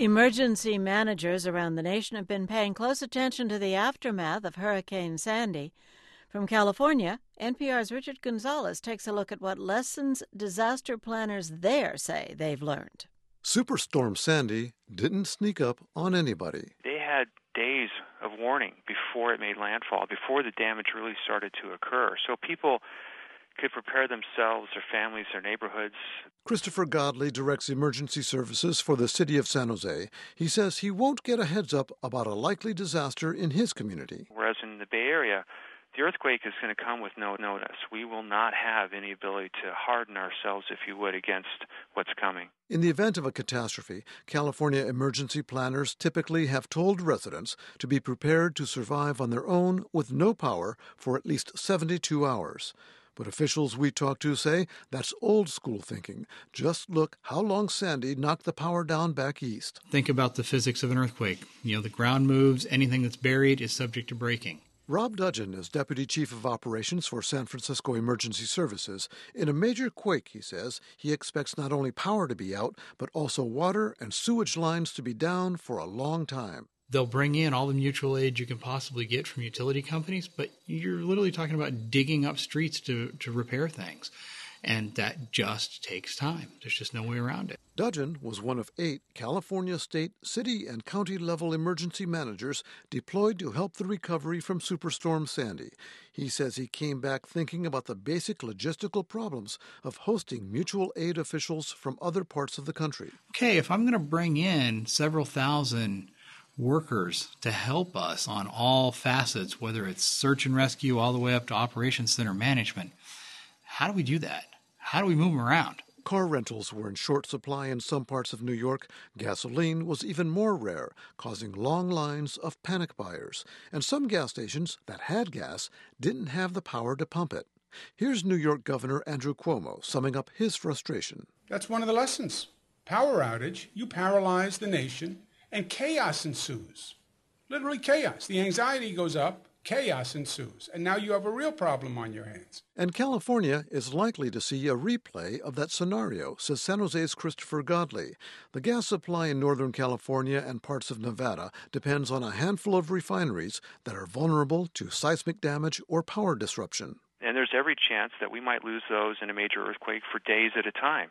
Emergency managers around the nation have been paying close attention to the aftermath of Hurricane Sandy. From California, NPR's Richard Gonzalez takes a look at what lessons disaster planners there say they've learned. Superstorm Sandy didn't sneak up on anybody. They had days of warning before it made landfall, before the damage really started to occur. So people could prepare themselves, their families, their neighborhoods. Christopher Godley directs emergency services for the city of San Jose. He says he won't get a heads up about a likely disaster in his community. Whereas in the Bay Area, the earthquake is going to come with no notice. We will not have any ability to harden ourselves, if you would, against what's coming. In the event of a catastrophe, California emergency planners typically have told residents to be prepared to survive on their own with no power for at least 72 hours. But officials we talk to say that's old school thinking. Just look how long Sandy knocked the power down back east. Think about the physics of an earthquake. The ground moves, anything that's buried is subject to breaking. Rob Dudgeon is Deputy Chief of Operations for San Francisco Emergency Services. In a major quake, he says, he expects not only power to be out, but also water and sewage lines to be down for a long time. They'll bring in all the mutual aid you can possibly get from utility companies, but you're literally talking about digging up streets to repair things. And that just takes time. There's just no way around it. Dudgeon was one of 8 California state, city, and county-level emergency managers deployed to help the recovery from Superstorm Sandy. He says he came back thinking about the basic logistical problems of hosting mutual aid officials from other parts of the country. Okay, if I'm going to bring in several thousand workers to help us on all facets, whether it's search and rescue all the way up to operations center management, how do we do that? How do we move them around? Car rentals were in short supply in some parts of New York. Gasoline was even more rare, causing long lines of panic buyers. And some gas stations that had gas didn't have the power to pump it. Here's New York Governor Andrew Cuomo summing up his frustration. That's one of the lessons. Power outage, you paralyze the nation, and chaos ensues. Literally chaos. The anxiety goes up. Chaos ensues, and now you have a real problem on your hands. And California is likely to see a replay of that scenario, says San Jose's Christopher Godley. The gas supply in Northern California and parts of Nevada depends on a handful of refineries that are vulnerable to seismic damage or power disruption. And there's every chance that we might lose those in a major earthquake for days at a time.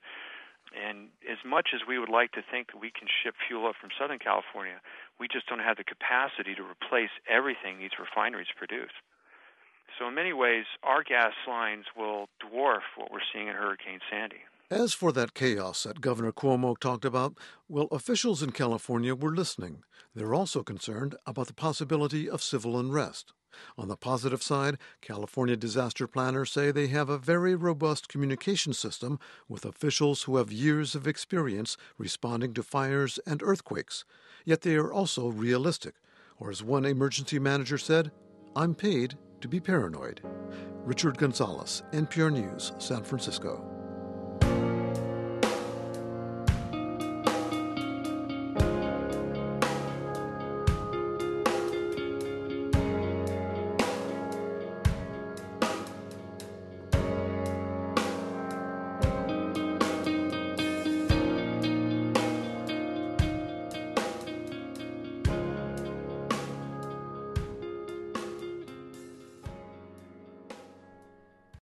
And as much as we would like to think that we can ship fuel up from Southern California, we just don't have the capacity to replace everything these refineries produce. So in many ways, our gas lines will dwarf what we're seeing in Hurricane Sandy. As for that chaos that Governor Cuomo talked about, well, officials in California were listening. They're also concerned about the possibility of civil unrest. On the positive side, California disaster planners say they have a very robust communication system with officials who have years of experience responding to fires and earthquakes. Yet they are also realistic. Or as one emergency manager said, "I'm paid to be paranoid." Richard Gonzalez, NPR News, San Francisco.